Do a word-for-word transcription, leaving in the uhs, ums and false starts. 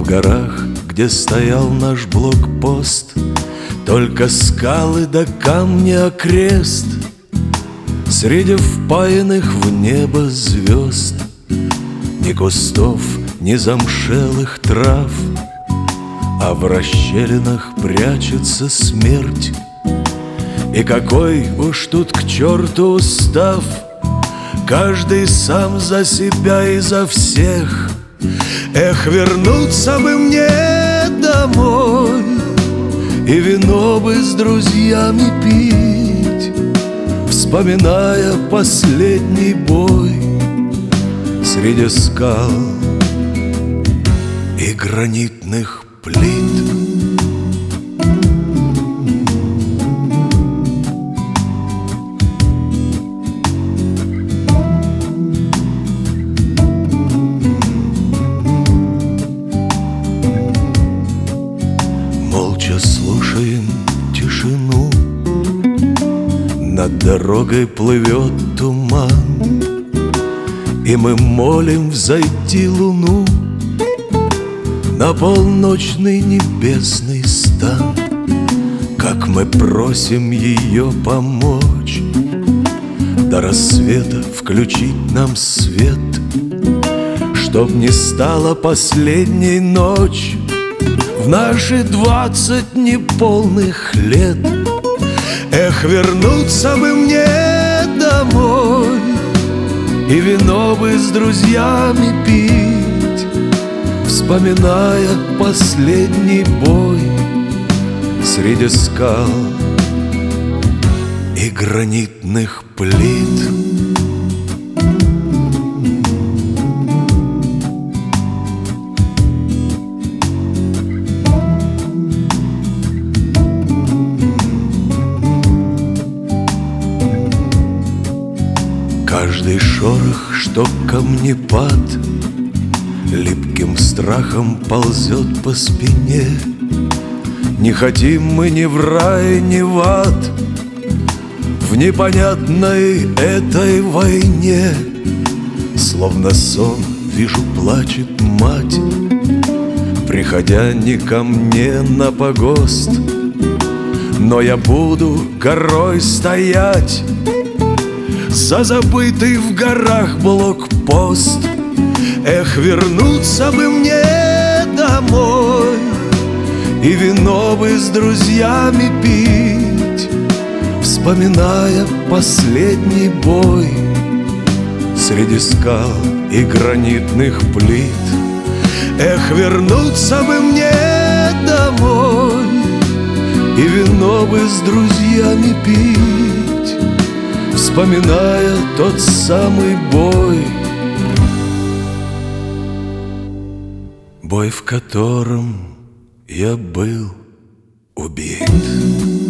В горах, где стоял наш блокпост, только скалы да камни окрест. Среди впаянных в небо звезд ни кустов, ни замшелых трав, а в расщелинах прячется смерть. И какой уж тут к черту устав, каждый сам за себя и за всех. Эх, вернуться бы мне домой и вино бы с друзьями пить, вспоминая последний бой среди скал и гранитных плит. Молча слушаем тишину, над дорогой плывет туман, и мы молим взойти луну на полночный небесный стан. Как мы просим ее помочь до рассвета включить нам свет, чтоб не стала последней ночь в наши двадцать неполных лет. Эх, вернуться бы мне домой и вино бы с друзьями пить, вспоминая последний бой среди скал и гранитных плит. Каждый шорох, что камнепад, липким страхом ползет по спине. Не хотим мы ни в рай, ни в ад, в непонятной этой войне. Словно сон вижу, плачет мать, приходя не ко мне на погост. Но я буду горой стоять за забытый в горах блокпост. Эх, вернуться бы мне домой и вино бы с друзьями пить, вспоминая последний бой среди скал и гранитных плит. Эх, вернуться бы мне домой и вино бы с друзьями пить, вспоминая тот самый бой, бой, в котором я был убит.